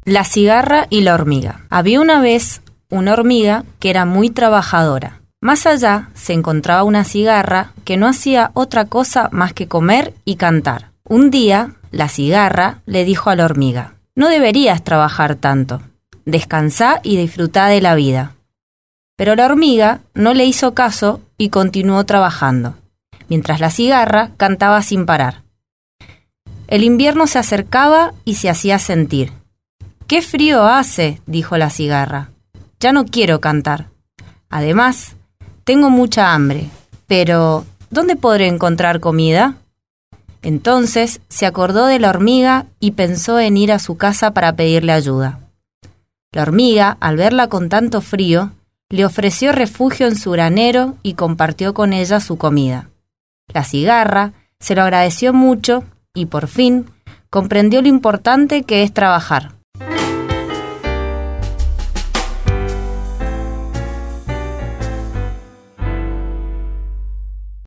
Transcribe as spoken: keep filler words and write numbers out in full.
La cigarra y la hormiga. Había una vez una hormiga que era muy trabajadora. Más allá se encontraba una cigarra que no hacía otra cosa más que comer y cantar. Un día, la cigarra le dijo a la hormiga: «No deberías trabajar tanto. Descansá y disfrutá de la vida». Pero la hormiga no le hizo caso y continuó trabajando, mientras la cigarra cantaba sin parar. El invierno se acercaba y se hacía sentir. «¡Qué frío hace!», dijo la cigarra. «Ya no quiero cantar. Además, tengo mucha hambre. Pero, ¿dónde podré encontrar comida?». Entonces se acordó de la hormiga y pensó en ir a su casa para pedirle ayuda. La hormiga, al verla con tanto frío, le ofreció refugio en su granero y compartió con ella su comida. La cigarra se lo agradeció mucho y, por fin, comprendió lo importante que es trabajar.